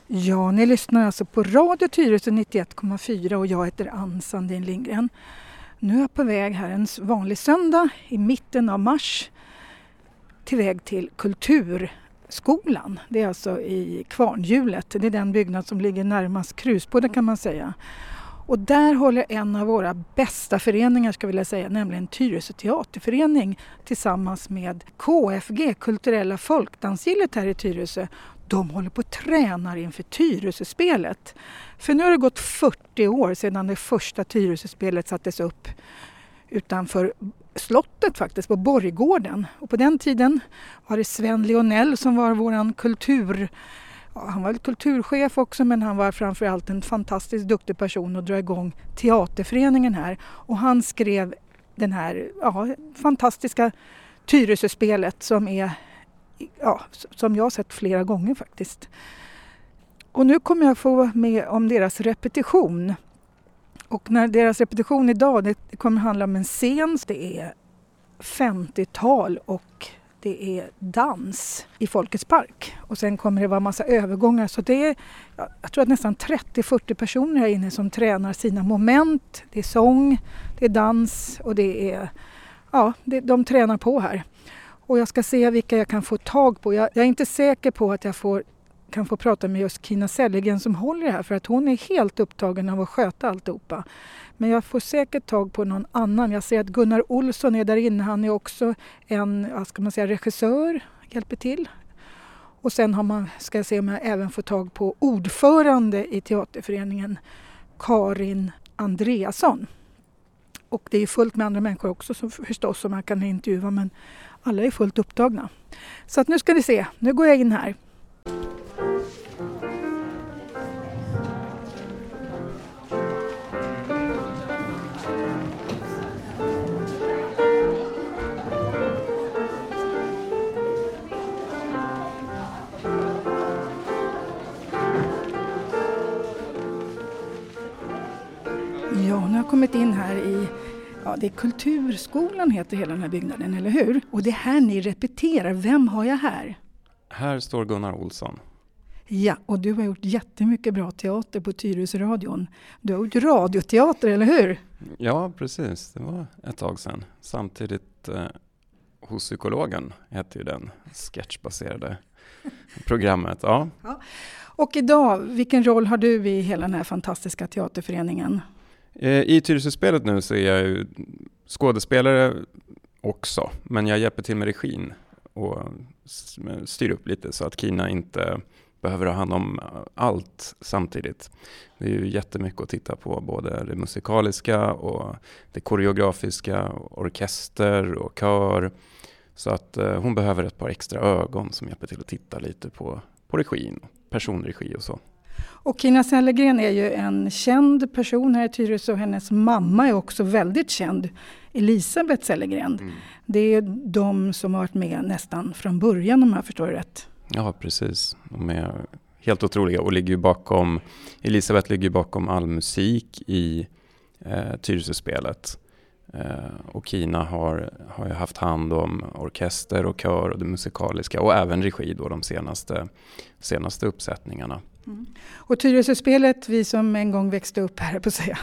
Ja, ni lyssnar alltså på Radio Tyresö 91,4 och jag heter Ann Sandin Lindgren. Nu är jag på väg här en vanlig söndag i mitten av mars till väg till Kulturskolan. Det är alltså i Kvarnhjulet. Det är den byggnad som ligger närmast Krusbodden kan man säga. Och där håller en av våra bästa föreningar ska jag vilja säga, nämligen Tyresö teaterförening tillsammans med KFG, Kulturella folkdansgillet här i Tyresö. De håller på att träna inför Tyresö-spelet. För nu har det gått 40 år sedan det första Tyresö-spelet sattes upp utanför slottet faktiskt, på Borggården. Och på den tiden var det Sven Lionell som var våran han var kulturchef också, men han var framförallt en fantastiskt duktig person att dra igång teaterföreningen här. Och han skrev den här fantastiska Tyresö-spelet som jag har sett flera gånger faktiskt. Och nu kommer jag få vara med om deras repetition. Och när deras repetition idag, det kommer handla om en scen. Det är 50-tal och det är dans i Folkets park. Och sen kommer det vara massa övergångar. Så det är, jag tror att nästan 30-40 personer här inne som tränar sina moment. Det är sång, det är dans och det är, de tränar på här. Och jag ska se vilka jag kan få tag på. Jag är inte säker på att jag kan få prata med just Kina Sellegren som håller det här. För att hon är helt upptagen av att sköta alltihopa. Men jag får säkert tag på någon annan. Jag ser att Gunnar Olsson är där inne. Han är också en regissör, hjälper till. Och sen ska jag se om jag även får tag på ordförande i teaterföreningen, Karin Andreasson. Och det är fullt med andra människor också förstås som man kan intervjua, men alla är fullt upptagna. Så att nu ska ni se, nu går jag in här. Ja, nu har jag kommit in här det är Kulturskolan heter hela den här byggnaden, eller hur? Och det är här ni repeterar. Vem har jag här? Här står Gunnar Olsson. Ja, och du har gjort jättemycket bra teater på Tyresöradion. Du har gjort radioteater, eller hur? Ja, precis. Det var ett tag sedan. Samtidigt hos psykologen heter ju den sketchbaserade programmet. Ja. Och idag, vilken roll har du i hela den här fantastiska teaterföreningen? I Tyresö-spelet nu så är jag ju skådespelare också. Men jag hjälper till med regin och styr upp lite så att Kina inte behöver ha hand om allt samtidigt. Det är ju jättemycket att titta på, både det musikaliska och det koreografiska, orkester och kör. Så att hon behöver ett par extra ögon som hjälper till att titta lite på regin, personregi och så. Och Kina Sellegren är ju en känd person här i Tyresö och hennes mamma är också väldigt känd, Elisabeth Sellegren. Mm. Det är de som har varit med nästan från början om jag förstår rätt. Ja, precis. De är helt otroliga och Elisabeth ligger bakom all musik i Tyresö-spelet. Och Kina har ju haft hand om orkester och kör och det musikaliska och även regi då de senaste uppsättningarna. Mm. Och Tyresö-spelet, vi som en gång växte upp här på att säga,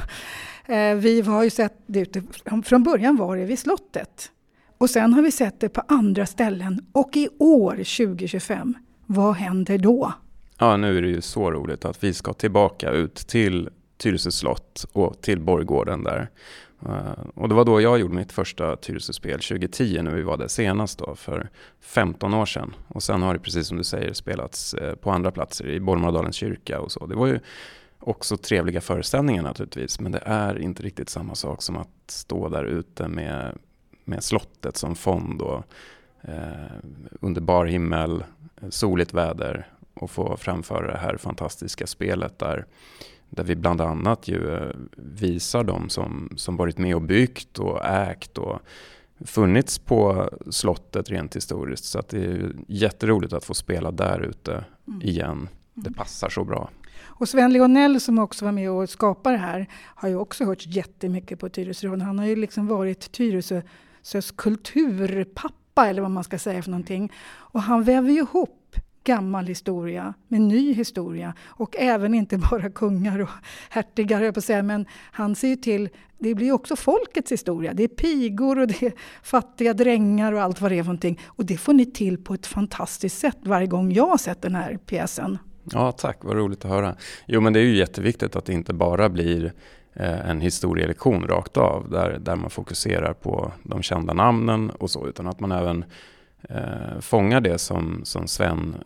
vi har ju sett det ute, från början var det vid slottet. Och sen har vi sett det på andra ställen och i år 2025, vad händer då? Ja, nu är det ju så roligt att vi ska tillbaka ut till Tyresö slott och till Borggården där. Och det var då jag gjorde mitt första Tyresö-spel 2010 när vi var där senast då, för 15 år sedan. Och sen har det precis som du säger spelats på andra platser i Borgmårdalens kyrka och så. Det var ju också trevliga föreställningar naturligtvis, men det är inte riktigt samma sak som att stå där ute med slottet som fond och under bar himmel, soligt väder och få framföra det här fantastiska spelet där vi bland annat ju visar dem som varit med och byggt och ägt och funnits på slottet rent historiskt. Så att det är jätteroligt att få spela där ute igen. Det passar så bra. Och Sven Lionell som också var med och skapade det här har ju också hört jättemycket på Tyresö. Han har ju liksom varit Tyresös kulturpappa eller vad man ska säga för någonting. Och han väver ju ihop gammal historia med ny historia. Och även inte bara kungar och hertigar, jag på säga, men han ser ju till, det blir också folkets historia. Det är pigor och det är fattiga drängar och allt vad det är för någonting. Och det får ni till på ett fantastiskt sätt varje gång jag har sett den här pjäsen. Ja, tack. Vad roligt att höra. Jo, men det är ju jätteviktigt att det inte bara blir en historielektion rakt av där man fokuserar på de kända namnen och så, utan att man även fångar det som Sven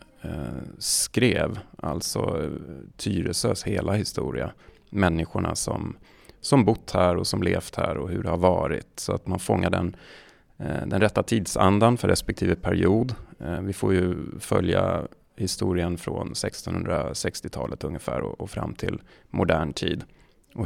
skrev, alltså Tyresös hela historia, människorna som bott här och som levt här och hur det har varit, så att man fångar den rätta tidsandan för respektive period. Vi får ju följa historien från 1660-talet ungefär och fram till modern tid. Och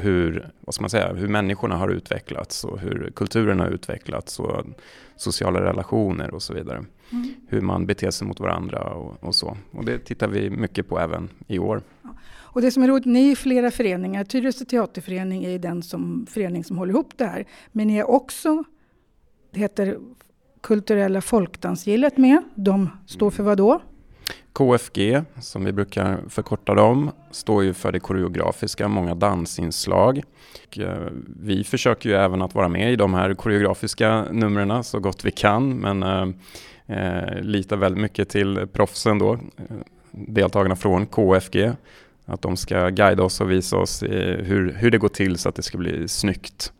hur människorna har utvecklats och hur kulturen har utvecklats och sociala relationer och så vidare. Hur man beter sig mot varandra och så. Och det tittar vi mycket på även i år. Ja. Och det som är roligt, ni är flera föreningar. Tyresö teaterförening är den förening som håller ihop det här. Men ni är också, det heter Kulturella folkdansgillet med. De står för vad då? KFG, som vi brukar förkorta dem, står ju för det koreografiska, många dansinslag. Och vi försöker ju även att vara med i de här koreografiska numren så gott vi kan, men litar väldigt mycket till proffsen då, deltagarna från KFG, att de ska guida oss och visa oss hur det går till så att det ska bli snyggt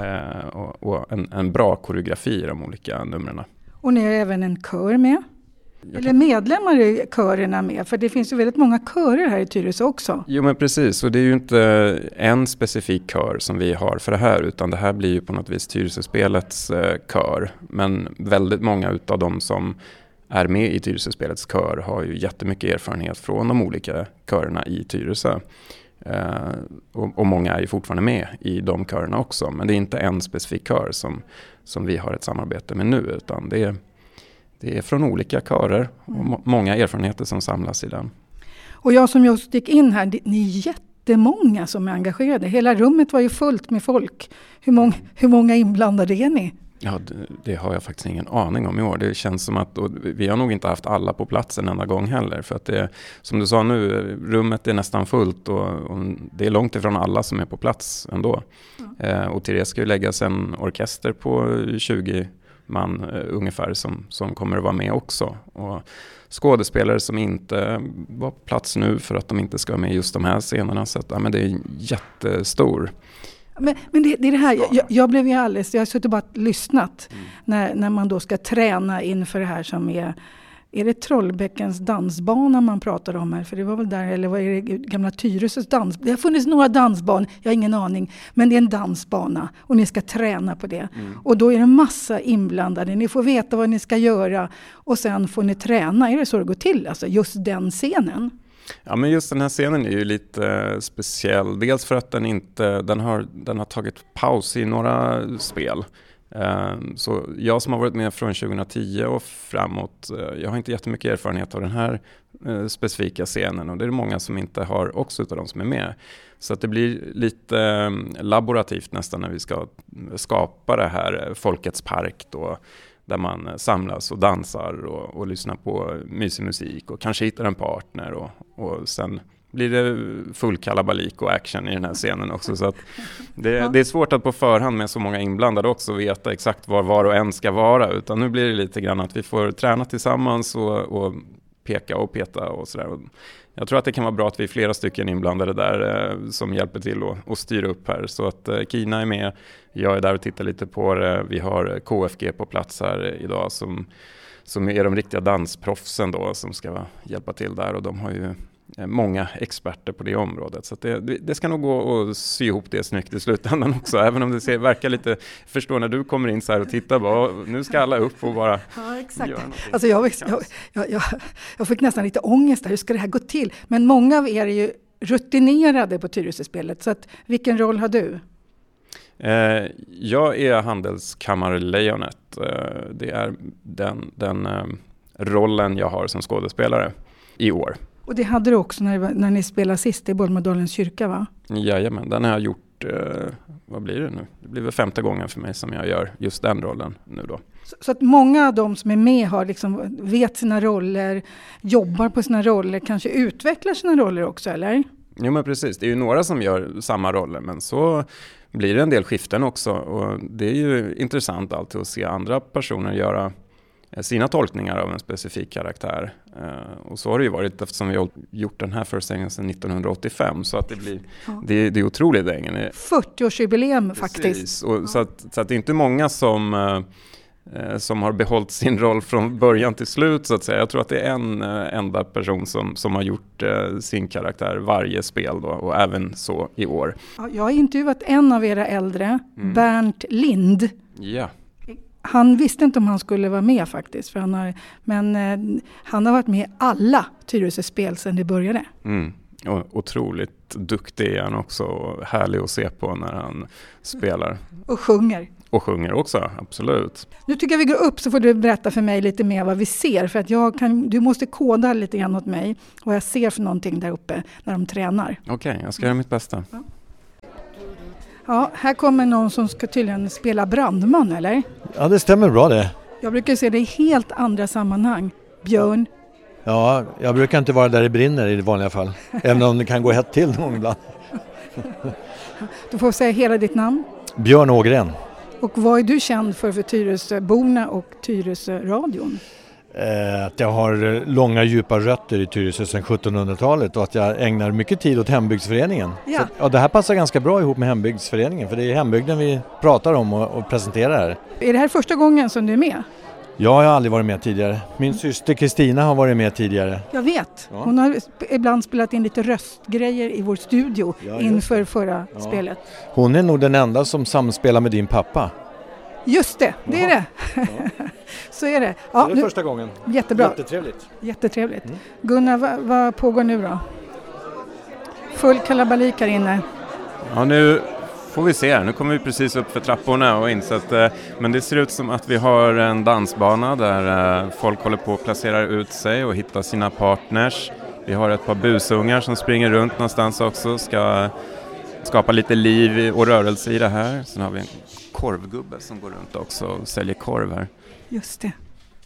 och en bra koreografi i de olika numren. Och ni har även en kör med? Eller medlemmar i körerna med, för det finns ju väldigt många körer här i Tyresö också. Jo, men precis, och det är ju inte en specifik kör som vi har för det här, utan det här blir ju på något vis Tyresöspelets kör. Men väldigt många utav de som är med i Tyresöspelets kör har ju jättemycket erfarenhet från de olika körerna i Tyresö. Och många är ju fortfarande med i de körerna också, men det är inte en specifik kör som vi har ett samarbete med nu, utan det är från olika körer och många erfarenheter som samlas i den. Och jag som just gick in här, ni är jättemånga som är engagerade. Hela rummet var ju fullt med folk. Hur många inblandade är ni? Ja, det har jag faktiskt ingen aning om i år. Det känns som att vi har nog inte haft alla på plats en enda gång heller. För att det, som du sa nu, rummet är nästan fullt och det är långt ifrån alla som är på plats ändå. Och till det ska ju läggas en orkester på 20 man ungefär som kommer att vara med också. Och skådespelare som inte var på plats nu för att de inte ska vara med just de här scenerna. Så att, men det är jättestor. Men det är det här, jag blev ju alldeles, jag har suttit och bara lyssnat när man då ska träna inför det här som är det Trollbäckens dansbana man pratar om här? För det var väl där, eller vad är det, gamla Tyresös dans? Det har funnits några dansbanor, jag har ingen aning. Men det är en dansbana och ni ska träna på det. Och då är det massa inblandade. Ni får veta vad ni ska göra och sen får ni träna. Är det så det går till? Alltså just den scenen? Ja, men just den här scenen är ju lite speciell. Dels för att den har tagit paus i några spel. Så jag som har varit med från 2010 och framåt, jag har inte jättemycket erfarenhet av den här specifika scenen, och det är många som inte har också utav de som är med. Så att det blir lite laborativt nästan när vi ska skapa det här Folkets park då, där man samlas och dansar och lyssnar på mysig musik och kanske hittar en partner och sen blir det full kalabalik och action i den här scenen också. Så att det är svårt att på förhand med så många inblandade också veta exakt var och en ska vara, utan nu blir det lite grann att vi får träna tillsammans och peka och peta och sådär. Jag tror att det kan vara bra att vi är flera stycken inblandade där som hjälper till att styra upp här. Så att Kina är med, jag är där och tittar lite på det. Vi har KFG på plats här idag som är de riktiga dansproffsen då, som ska hjälpa till där, och de har ju många experter på det området. Så att det ska nog gå att sy ihop det snyggt i slutändan också. Även om det verkar lite, förstår när du kommer in så här och tittar bara, nu ska alla upp och bara göra någonting. Alltså jag fick nästan lite ångest där, hur ska det här gå till? Men många av er är ju rutinerade på Tyresöspelet, så att vilken roll har du? Jag är handelskammarlejonet. Det är den rollen jag har som skådespelare i år. Och det hade du också när ni spelade sist i Bollmadalens kyrka, va? Jajamän, den har jag gjort vad blir det nu? Det blir väl 5:e gången för mig som jag gör just den rollen nu då. Så att många av de som är med har liksom vet sina roller, jobbar på sina roller, kanske utvecklar sina roller också, eller? Jo men precis, det är ju några som gör samma roller, men så blir det en del skiften också. Och det är ju intressant alltid att se andra personer göra sina tolkningar av en specifik karaktär. Och så har det ju varit eftersom vi har gjort den här föreställningen sedan 1985. Så att det blir det är otroligt länge. 40-årsjubileum faktiskt. Och så att det är inte många som har behållit sin roll från början till slut så att säga. Jag tror att det är en enda person som har gjort sin karaktär varje spel då, och även så i år. Ja, jag har intervjuat en av era äldre, Bernt Lind. Ja. Han visste inte om han skulle vara med faktiskt, för han har varit med i alla Tyresö-spel sedan det började. Och otroligt duktig är han också, och härlig att se på när han spelar. Och sjunger. Och sjunger också, absolut. Nu tycker jag vi går upp så får du berätta för mig lite mer vad vi ser. För att du måste koda lite grann åt mig vad jag ser för någonting där uppe när de tränar. Okej, jag ska göra mitt bästa. Ja, här kommer någon som ska tydligen spela brandman, eller? Ja, det stämmer bra det. Jag brukar se det i helt andra sammanhang. Björn. Ja, jag brukar inte vara där det brinner i vanliga fall. Även om det kan gå hett till någon ibland. Du får säga hela ditt namn. Björn Ågren. Och vad är du känd för Tyresöborna och Tyresö-radion? Att jag har långa djupa rötter i Tyresö sedan 1700-talet och att jag ägnar mycket tid åt hembygdsföreningen. Ja. Så, det här passar ganska bra ihop med hembygdsföreningen, för det är hembygden vi pratar om och presenterar här. Är det här första gången som du är med? Ja, jag har aldrig varit med tidigare. Min syster Kristina har varit med tidigare. Jag vet. Ja. Hon har ibland spelat in lite röstgrejer i vår studio inför förra spelet. Hon är nog den enda som samspelar med din pappa. Just det, det är det. Ja. Så är det. Ja, det är första gången. Jättebra. Jättetrevligt. Gunnar, vad pågår nu då? Full kalabalik här inne. Ja, nu får vi se här. Nu kommer vi precis upp för trapporna och insett, men det ser ut som att vi har en dansbana där folk håller på att placera ut sig och hitta sina partners. Vi har ett par busungar som springer runt någonstans också, ska skapa lite liv och rörelse i det här. Sen har vi en korvgubbe som går runt också och säljer korv här. Just det.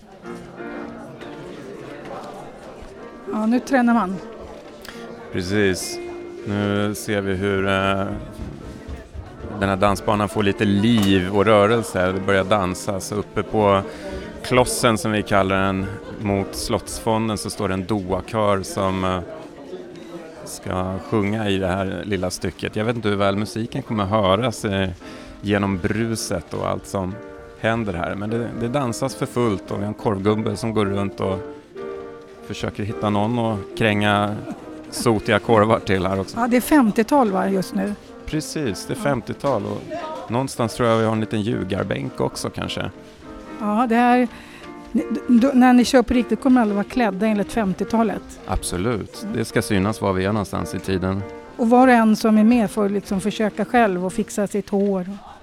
Ja, nu tränar man. Precis. Nu ser vi hur den här dansbanan får lite liv och rörelse. Det börjar dansa. Så uppe på klossen som vi kallar den mot Slottsfonden så står det en doakör som ska sjunga i det här lilla stycket. Jag vet inte hur väl musiken kommer att höras genom bruset och allt som händer här. Men det dansas för fullt och vi har en korvgubbe som går runt och försöker hitta någon och kränga sotiga korvar till här också. Ja, det är 50-tal va, just nu? Precis, det är 50-tal och någonstans tror jag vi har en liten ljugarbänk också kanske. Ja, det här, när ni kör på riktigt kommer alla vara klädda enligt 50-talet. Absolut, det ska synas var vi är någonstans i tiden. Och var och en som är med får liksom försöka själv och fixa sitt hår.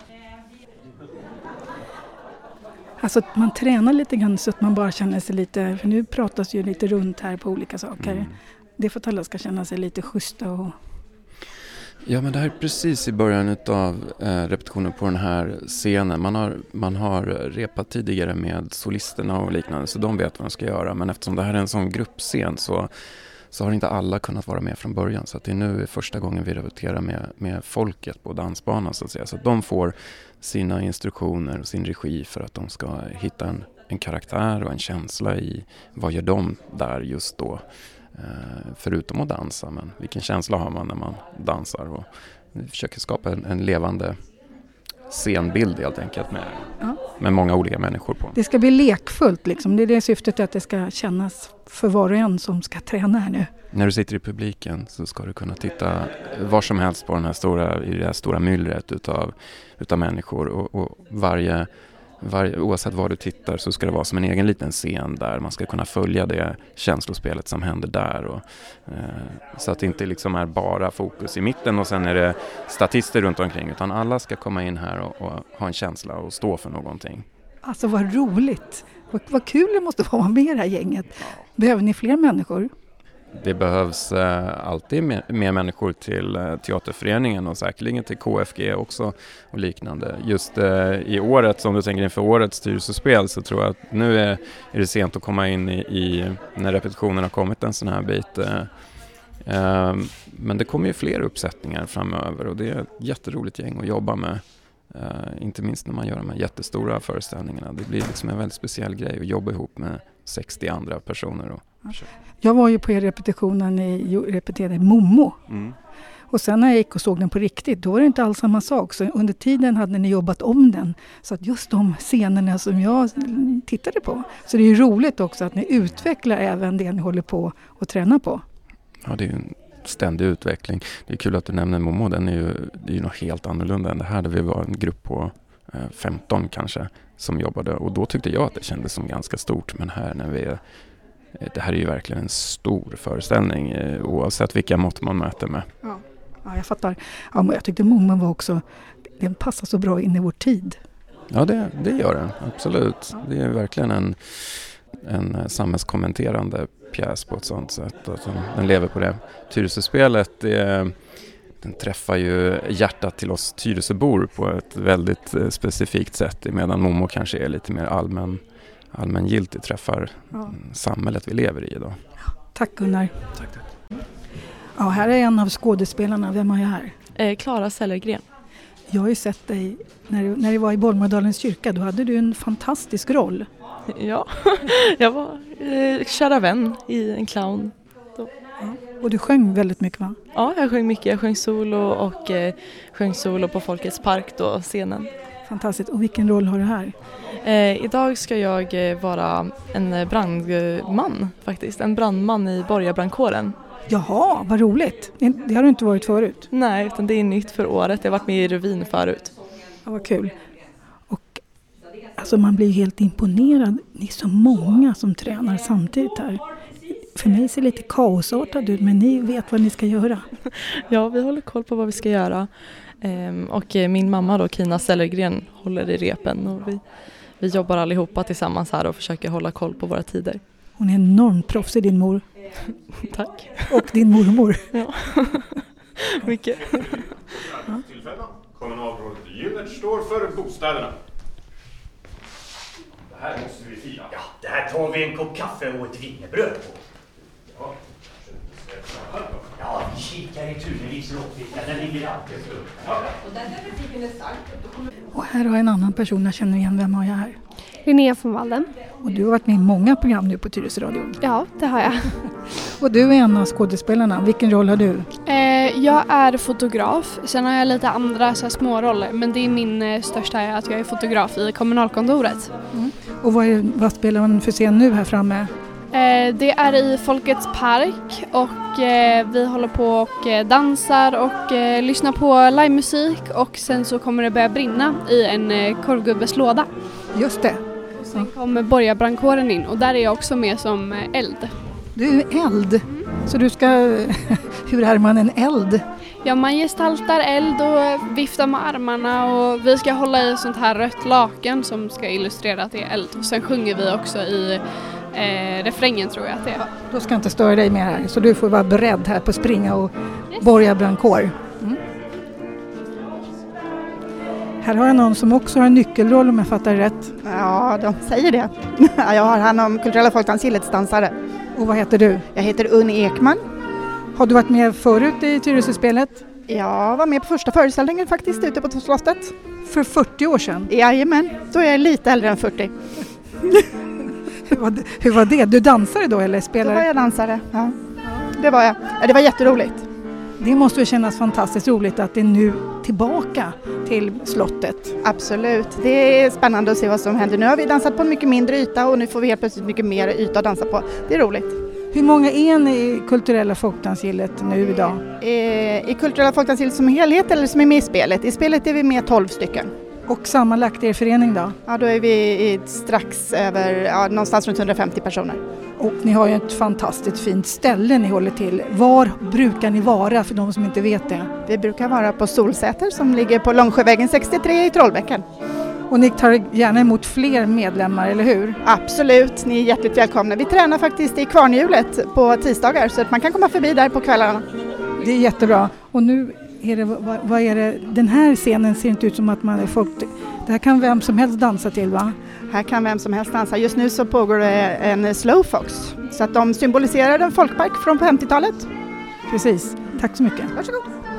Alltså man tränar lite grann så att man bara känner sig lite, för nu pratas ju lite runt här på olika saker. Det är för att alla ska känna sig lite schyssta och... Ja, men det här är precis i början av repetitionen på den här scenen. Man har repat tidigare med solisterna och liknande så de vet vad de ska göra. Men eftersom det här är en sån gruppscen så har inte alla kunnat vara med från början. Så att det är nu första gången vi repeterar med folket på dansbanan så att säga. Så att de får sina instruktioner och sin regi för att de ska hitta en karaktär och en känsla i vad gör de där just då. Förutom att dansa, men vilken känsla har man när man dansar och vi försöker skapa en levande scenbild helt enkelt med många olika människor på. Det ska bli lekfullt liksom, det är det syftet att det ska kännas för var och en som ska träna här nu. När du sitter i publiken så ska du kunna titta var som helst på den här i det här stora myllret utav människor och oavsett var du tittar så ska det vara som en egen liten scen där man ska kunna följa det känslospelet som händer där och, så att det inte liksom är bara fokus i mitten och sen är det statister runt omkring utan alla ska komma in här och ha en känsla och stå för någonting. Alltså vad roligt! Vad kul det måste vara med det här gänget. Behöver ni fler människor? det behövs alltid mer människor till teaterföreningen och säkerligen till KFG också och liknande. Just i året, som du tänker inför årets styrelsespel, så tror jag att nu är det sent att komma in i när repetitionen har kommit en sån här bit. Men det kommer ju fler uppsättningar framöver och det är ett jätteroligt gäng att jobba med. Inte minst när man gör de här jättestora föreställningarna. Det blir liksom en väldigt speciell grej att jobba ihop med 60 andra personer. Jag var ju på er repetitionen repeterade Momo. Och sen när jag gick och såg den på riktigt, då var det inte alls samma sak. Så under tiden hade ni jobbat om den. Så att just de scenerna som jag tittade på. Så det är ju roligt också att ni utvecklar även det ni håller på att träna på. Ja, det är ju en ständig utveckling. Det är kul att du nämner Momo. Det är ju något helt annorlunda än det här. Där vi var en grupp på 15 kanske som jobbade. Och då tyckte jag att det kändes som ganska stort. Men här det här är ju verkligen en stor föreställning oavsett vilka mått man möter med. Ja, jag fattar. Ja, men jag tyckte Momo var också, den passar så bra in i vår tid. Ja, det gör den. Absolut. Det är verkligen en samhällskommenterande pjäs på ett sånt sätt att den lever på det. Tyresöspelet, den träffar ju hjärtat till oss Tyresöbor på ett väldigt specifikt sätt, medan Momo kanske är lite mer allmängiltigt, träffar samhället vi lever i idag. Tack Gunnar. Tack. Ja, här är en av skådespelarna. Vem har jag här? Clara Sellergren. Jag har ju sett dig när du var i Bolmedalens kyrka. Då hade du en fantastisk roll. Ja, jag var kära vän i En clown. Ja. Och du sjöng väldigt mycket, va? Ja, jag sjöng mycket. Jag sjöng solo och sjöng solo på Folkets park då, scenen. Fantastiskt. Och vilken roll har du här? Idag ska jag vara en brandman faktiskt. En brandman i Borgabrandkåren. Jaha, vad roligt. Det har du inte varit förut? Nej, utan det är nytt för året. Jag har varit med i revyn förut. Ja, vad kul. Och alltså man blir helt imponerad. Ni är så många som tränar samtidigt här. För mig ser det lite kaosartat ut, men ni vet vad ni ska göra. Ja, vi håller koll på vad vi ska göra. Och min mamma då, Kina Sellergren, håller i repen. Och vi jobbar allihopa tillsammans här och försöker hålla koll på våra tider. Hon är enormt proffsig, din mor. Tack. Och din mormor. Ja, mycket. Ja. Kommunalrådet Gynert står för bostäderna. Det här måste vi fira. Ja, det här tar vi en kopp kaffe och ett wienerbröd på. Ja, vi kikar i Tuneviks råkvicka. Den ligger alltid upp. Ja. Och här har jag en annan person jag känner igen. Vem har jag här? Linnea von Walden. Och du har varit med i många program nu på Tyresöradion. Ja, det har jag. Och du är en av skådespelarna. Vilken roll har du? Jag är fotograf. Sen har jag lite andra så här, små roller. Men det är min största är att jag är fotograf i kommunalkontoret. Mm. Och vad spelar man för scen nu här framme? Det är i Folkets park och vi håller på och dansar och lyssnar på livemusik och sen så kommer det börja brinna i en korvgubbes låda. Just det. Och sen kommer Borgabrandkåren in och där är jag också med som eld. Du är eld? Så du ska... Hur är man en eld? Ja, man gestaltar eld och viftar med armarna och vi ska hålla i sånt här rött laken som ska illustrera att det är eld. Och sen sjunger vi också i refrängen tror jag att det är. Då ska jag inte störa dig mer här så du får vara beredd här på att springa och Borgabrandkår. Mm. Här har jag någon som också har en nyckelroll om jag fattar rätt. Ja, de säger det. Jag har hand om Kulturella Folkdansgillets dansare. Och vad heter du? Jag heter Unni Ekman. Har du varit med förut i Tyresöspelet? Jag var med på första föreställningen faktiskt ute på slottet. För 40 år sedan? Jajamän, då är jag lite äldre än 40. Hur var det? Du dansade då eller spelade? Då var jag dansare, ja. Det var jag. Det var jätteroligt. Det måste ju kännas fantastiskt roligt att det är nu tillbaka till slottet. Absolut. Det är spännande att se vad som händer. Nu har vi dansat på en mycket mindre yta och nu får vi helt plötsligt mycket mer yta att dansa på. Det är roligt. Hur många är ni i Kulturella Folkdansgillet nu idag? I Kulturella Folkdansgillet som helhet eller som är med i spelet? I spelet är vi med 12 stycken. Och sammanlagt er förening då? Ja, då är vi strax över någonstans runt 150 personer. Och ni har ju ett fantastiskt fint ställe ni håller till. Var brukar ni vara för de som inte vet det? Vi brukar vara på Solsäter som ligger på Långsjövägen 63 i Trollbäcken. Och ni tar gärna emot fler medlemmar, eller hur? Absolut, ni är hjärtligt välkomna. Vi tränar faktiskt i Kvarnhjulet på tisdagar så att man kan komma förbi där på kvällarna. Det är jättebra. Och nu är det, vad är det? Den här scenen ser inte ut som att man är folk. Det här kan vem som helst dansa till, va? Här kan vem som helst dansa. Just nu så pågår det en slowfox. Så att de symboliserar en folkpark från 50-talet. Precis. Tack så mycket. Varsågod.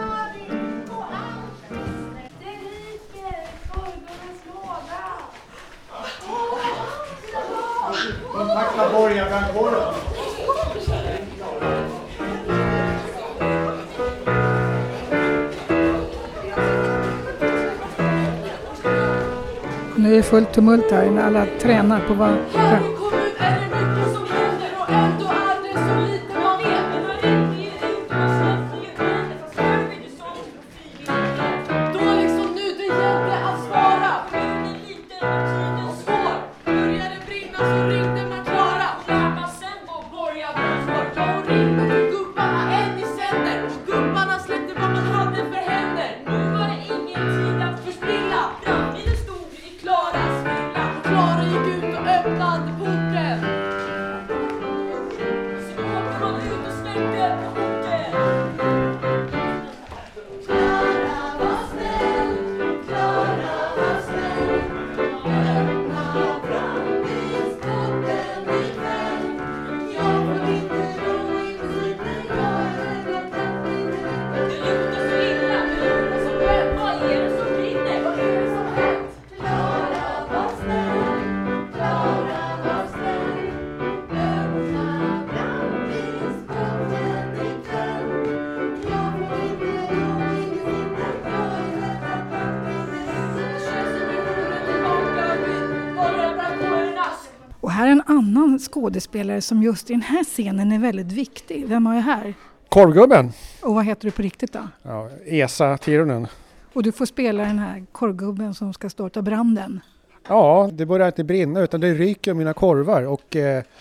Kontakta borgarbrandkåren. Nu är det fullt tumult här när alla tränar på vad... Och här är en annan skådespelare som just i den här scenen är väldigt viktig. Vem har jag här? Korvgubben. Och vad heter du på riktigt då? Ja, Esa Tirunen. Och du får spela den här korvgubben som ska starta branden. Ja, det börjar inte brinna utan det ryker mina korvar och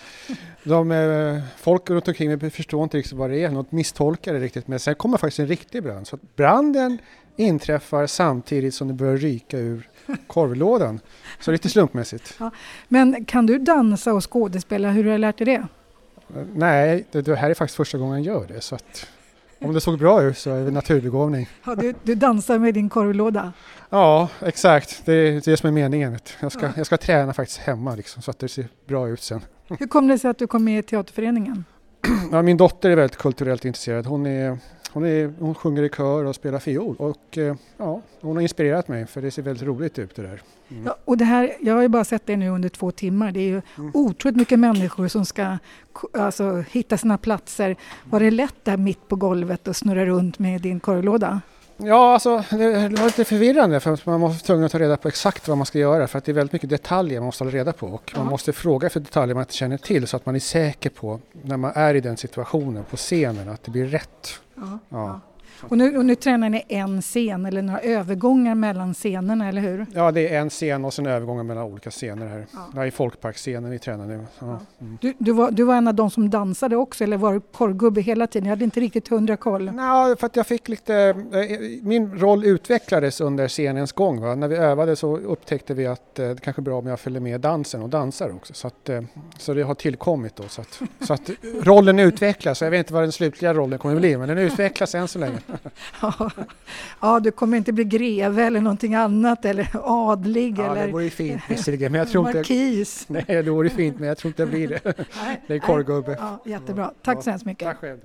folk runt omkring mig förstår inte riktigt vad det är. Något misstolkar det riktigt, men sen kommer faktiskt en riktig brand. Så att branden inträffar samtidigt som det börjar ryka ur korvlådan. Så lite slumpmässigt. Ja. Men kan du dansa och skådespela? Hur har du lärt dig det? Nej, det här är faktiskt första gången jag gör det. Så att om det såg bra ut så är det naturbegåvning. Ja, du dansar med din korvlåda? Ja, exakt. Det är det som är meningen. Jag ska träna faktiskt hemma liksom, så att det ser bra ut sen. Hur kom det sig att du kom med i teaterföreningen? Ja, min dotter är väldigt kulturellt intresserad. Hon sjunger i kör och spelar fiol. Och hon har inspirerat mig för det ser väldigt roligt ut det där. Mm. Ja, och det här, jag har ju bara sett det nu under 2 timmar. Det är ju otroligt mycket människor som ska hitta sina platser. Var det lätt där mitt på golvet och snurra runt med din korvlåda? Ja, alltså det var lite förvirrande för man måste tvungen att ta reda på exakt vad man ska göra för att det är väldigt mycket detaljer man måste hålla reda på och man måste fråga för detaljer man inte känner till så att man är säker på när man är i den situationen på scenen att det blir rätt. Ja. Och nu tränar ni en scen eller några övergångar mellan scenerna, eller hur? Ja, det är en scen och sen övergångar mellan olika scener här. Ja. Det är folkparkscenen vi tränar nu. Ja. Mm. Du var en av de som dansade också eller var korvgubbe hela tiden? Jag hade inte riktigt 100 koll. Nej, för att jag fick min roll utvecklades under scenens gång. Va? När vi övade så upptäckte vi att det kanske är bra om jag följer med dansen och dansar också. Så det har tillkommit då. Så att rollen utvecklas. Jag vet inte vad den slutliga rollen kommer att bli, men den utvecklas än så länge. Ja, du kommer inte bli greve eller någonting annat eller adlig eller det vore fint visserligen, men jag tror markis. Nej, det vore fint, men jag tror inte det blir det. Nej, det är korvgubbe. Ja, jättebra. Tack så hemskt mycket. Tack själv.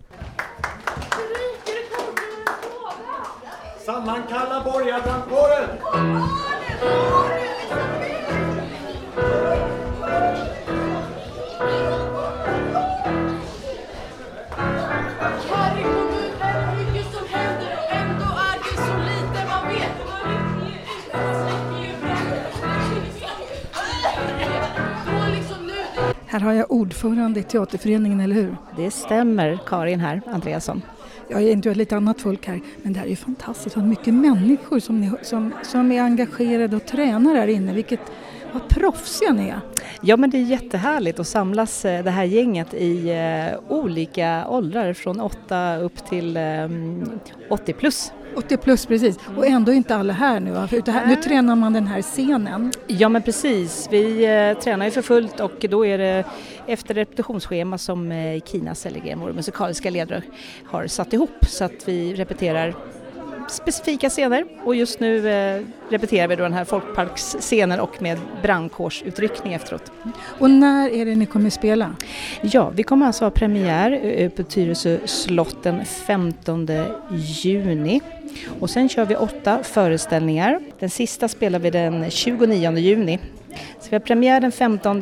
Sammankalla borgarbrandkåren! Här har jag ordförande i teaterföreningen, eller hur? Det stämmer, Karin här, Andreasson. Jag är inte lite annat folk här, men det här är ju fantastiskt. Det är mycket människor som är engagerade och tränar här inne. Vad proffsiga ni är. Ja, men det är jättehärligt att samlas det här gänget i olika åldrar från 8 upp till 80 plus. 80 plus, precis. Och ändå inte alla här nu, va? För nu tränar man den här scenen. Ja, men precis. Vi tränar ju för fullt och då är det efter repetitionsschema som Kina Sellegren, vår musikaliska ledare, har satt ihop så att vi repeterar specifika scener och just nu repeterar vi då den här folkparksscenen och med brandkårsutryckning efteråt. Och när är det ni kommer att spela? Ja, vi kommer alltså ha premiär på Tyresö slott den 15 juni och sen kör vi 8 föreställningar. Den sista spelar vi den 29 juni. Så vi har premiär den 15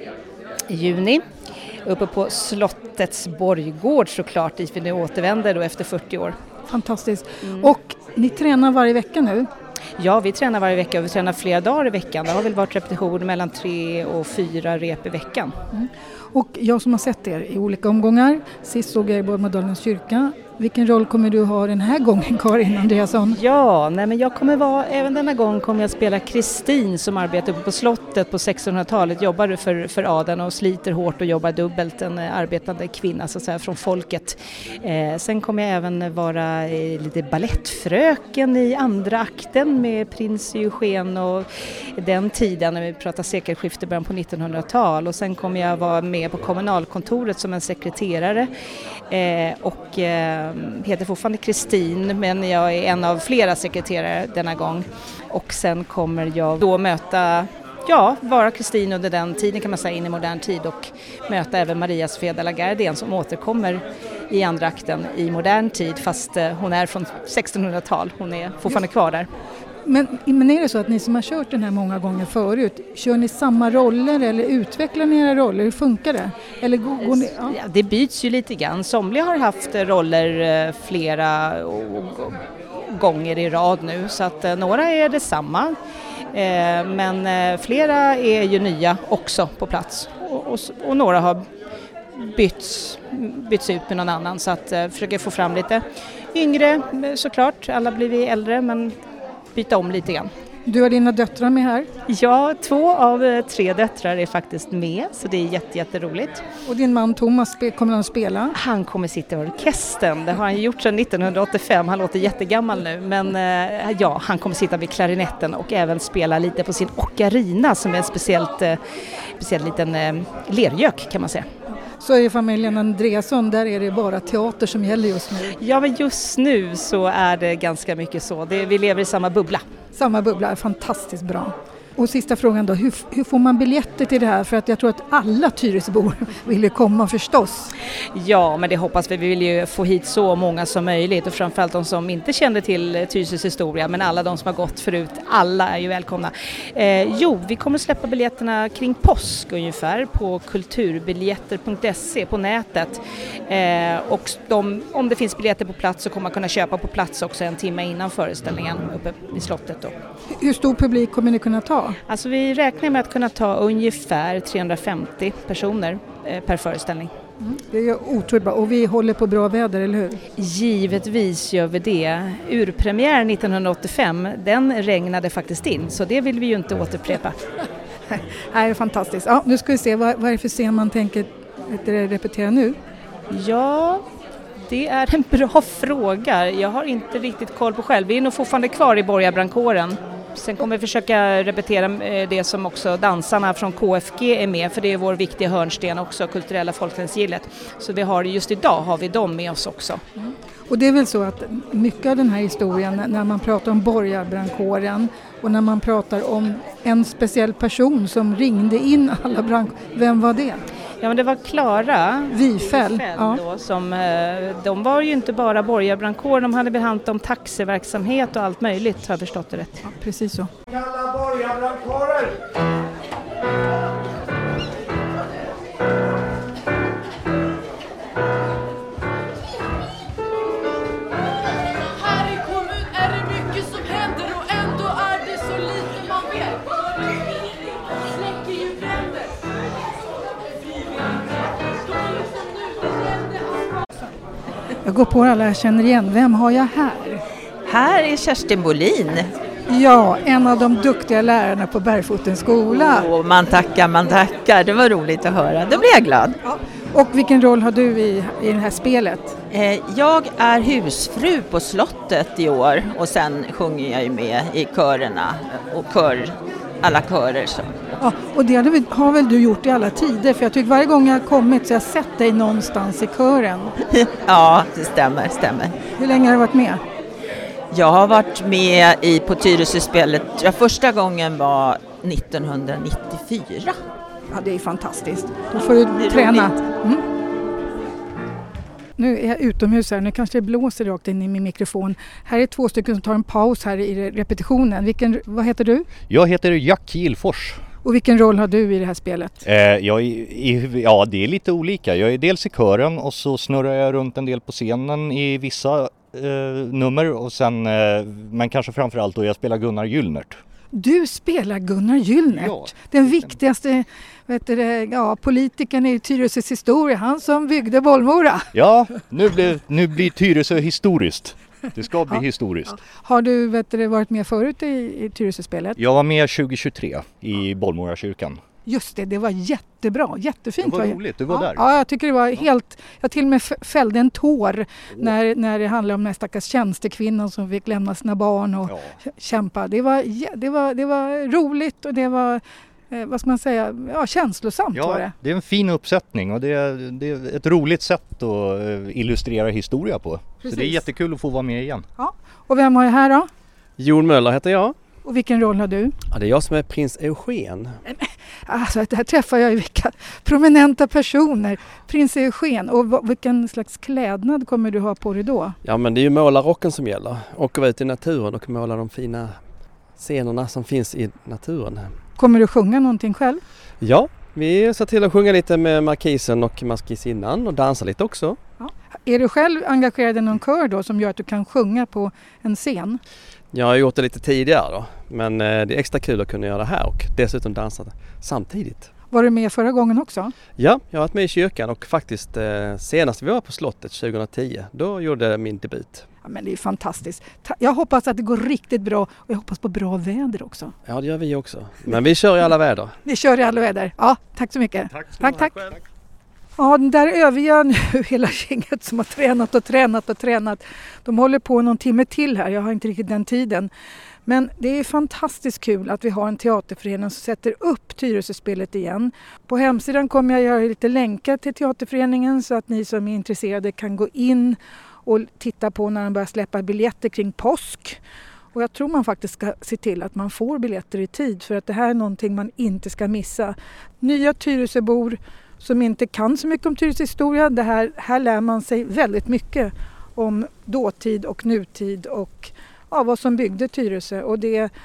juni uppe på slottets borggård såklart, dit vi nu återvänder då efter 40 år. Fantastiskt. Och ni tränar varje vecka nu? Ja, vi tränar varje vecka och vi tränar flera dagar i veckan. Det har väl varit repetition mellan 3 och 4 rep i veckan. Och jag som har sett er i olika omgångar, sist såg jag i Borgmadalens kyrka. Vilken roll kommer du ha den här gången, Karin Andreasson? Ja, men jag kommer även denna gång kommer jag spela Kristin som arbetar på slottet på 1600-talet, jobbar för adeln och sliter hårt och jobbar dubbelt, en arbetande kvinna så att säga, från folket. Sen kommer jag även vara lite ballettfröken i andra akten med prins Eugen och den tiden när vi pratar sekelskifte början på 1900-tal, och sen kommer jag vara med på kommunalkontoret som en sekreterare och heter fortfarande Kristin, men jag är en av flera sekreterare denna gång. Och sen kommer jag då vara Kristin under den tiden kan man säga, in i modern tid, och möta även Maria Sofia de la Gardien som återkommer i andra akten i modern tid, fast hon är från 1600-tal, hon är fortfarande kvar där. Men är det så att ni som har kört den här många gånger förut, kör ni samma roller eller utvecklar ni era roller? Hur funkar det? Eller går ni, ja. Ja, det byts ju lite grann. Somliga har haft roller flera gånger i rad nu, så att några är det samma. Men flera är ju nya också på plats. Och några har bytts ut med någon annan, så att försöka få fram lite yngre såklart. Alla blir vi äldre, men byta om lite grann. Du har dina döttrar med här? Ja, 2 av 3 döttrar är faktiskt med, så det är jätteroligt. Och din man Thomas, kommer han att spela? Han kommer sitta i orkestern, det har han gjort sedan 1985, han låter jättegammal nu. Men han kommer sitta vid klarinetten och även spela lite på sin ocarina som är en speciell liten lergök kan man säga. Så är familjen Andreasson, där är det bara teater som gäller just nu? Ja, men just nu så är det ganska mycket så. Vi lever i samma bubbla. Samma bubbla är fantastiskt bra. Och sista frågan då, hur får man biljetter till det här? För att jag tror att alla Tyresöbor vill komma förstås. Ja, men det hoppas vi. Vi vill ju få hit så många som möjligt, och framförallt de som inte kände till Tyresös historia, men alla de som har gått förut, alla är ju välkomna. Vi kommer släppa biljetterna kring påsk ungefär på kulturbiljetter.se på nätet. Och om det finns biljetter på plats så kommer man kunna köpa på plats också en timme innan föreställningen uppe i slottet då. Hur stor publik kommer ni kunna ta? Alltså vi räknar med att kunna ta ungefär 350 personer per föreställning. Det är otroligt bra, och vi håller på bra väder, eller hur? Givetvis gör vi det. Urpremiär 1985, den regnade faktiskt in, så det vill vi ju inte återupprepa. Det här är fantastiskt. Ja, nu ska vi se, vad är det för scen man tänker repetera nu? Ja, det är en bra fråga. Jag har inte riktigt koll på själv. Vi är nog fortfarande kvar i Borgarbrandkåren. Sen kommer vi försöka repetera det som också dansarna från KFG är med, för det är vår viktiga hörnsten också, kulturella folkdansgillet. Så just idag har vi dem med oss också. Och det är väl så att mycket av den här historien, när man pratar om Borgarbrandkåren och när man pratar om en speciell person som ringde in alla vem var det? Ja, men det var Klara Wifeld då, de var ju inte bara Borgarbrandkår, de hade behandlat om taxiverksamhet och allt möjligt, har jag förstått det rätt. Ja, precis så. Kalla Borgarbrandkårer! Här i kommun är det mycket som händer och ändå är det så lite man vet. Släcker ju bränder. Jag går på alla jag känner igen. Vem har jag här? Här är Kerstin Bolin. Ja, en av de duktiga lärarna på Bergfotens skola. Man tackar. Det var roligt att höra. Då blir jag glad. Ja. Och vilken roll har du i det här spelet? Jag är husfru på slottet i år och sen sjunger jag ju med i körerna och alla körer. Så. Ja, och det har väl du gjort i alla tider? För jag tycker varje gång jag har kommit så jag har sett dig någonstans i kören. Ja, det stämmer. Hur länge har du varit med? Jag har varit med på Tyresö-spelet. Första gången var 1994. Ja, det är fantastiskt. Då får du träna. Nu är jag utomhus här. Nu kanske det blåser rakt in i min mikrofon. Här är 2 stycken som tar en paus här i repetitionen. Vad heter du? Jag heter Jack Gilfors. Och vilken roll har du i det här spelet? Ja, det är lite olika. Jag är dels i kören och så snurrar jag runt en del på scenen i vissa nummer. Och sen, men kanske framförallt då jag spelar Gunnar Gyllnert. Du spelar Gunnar Gyllnert, ja. Den viktigaste politikern i Tyresös historia, han som byggde Bollmora. Ja, nu blir Tyresö historiskt. Det ska bli historiskt. Ja. Har du varit med förut i Tyresö-spelet? Jag var med 2023 i Bollmora kyrkan. Just det var jättebra, jättefint. Det var roligt, du var där. Ja, jag tycker det var helt, jag till och med fällde en tår när det handlade om den stackars tjänstekvinnan som fick lämna sina barn och kämpa. Det var roligt och det var, vad ska man säga, känslosamt var det. Det är en fin uppsättning och det är ett roligt sätt att illustrera historia på. Precis. Så det är jättekul att få vara med igen. Ja. Och vem har jag här då? Jon Möller heter jag. Och vilken roll har du? Ja, det är jag som är prins Eugen. Alltså, här träffar jag ju vilka prominenta personer. Prins Eugen. Och vilken slags klädnad kommer du ha på dig då? Ja, men det är ju målarrocken som gäller. Åker vi ut i naturen och målar de fina scenerna som finns i naturen. Kommer du sjunga någonting själv? Ja, vi ser till att sjunga lite med markisen och maskisinnan och dansa lite också. Ja. Är du själv engagerad i någon kör då som gör att du kan sjunga på en scen? Jag har gjort det lite tidigare då, men det är extra kul att kunna göra det här och dessutom dansa samtidigt. Var du med förra gången också? Ja, jag har varit med i kyrkan och faktiskt senast vi var på slottet 2010, då gjorde jag min debut. Ja, men det är fantastiskt. Jag hoppas att det går riktigt bra och jag hoppas på bra väder också. Ja, det gör vi också. Men vi kör i alla väder. Vi kör i alla väder. Ja, tack så mycket. Tack. Ja, den där övriga nu, hela gänget som har tränat. De håller på någon timme till här, jag har inte riktigt den tiden. Men det är fantastiskt kul att vi har en teaterförening som sätter upp Tyresöspelet igen. På hemsidan kommer jag göra lite länkar till teaterföreningen så att ni som är intresserade kan gå in och titta på när de börjar släppa biljetter kring påsk. Och jag tror man faktiskt ska se till att man får biljetter i tid för att det här är någonting man inte ska missa. Nya Tyresöbor som inte kan så mycket om Tyresö historia. Här lär man sig väldigt mycket om dåtid och nutid och vad som byggde Tyresö. Och det är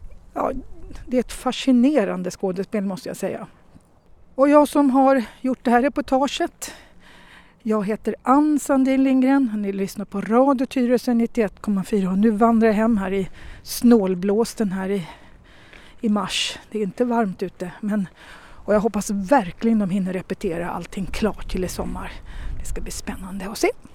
ett fascinerande skådespel måste jag säga. Och jag som har gjort det här reportaget, jag heter Ann Sandin Lindgren. Ni lyssnar på Radio Tyresö 91,4 och nu vandrar jag hem här i snålblåsten här i mars. Det är inte varmt ute och jag hoppas verkligen de hinner repetera allting klart till i sommar. Det ska bli spännande att se.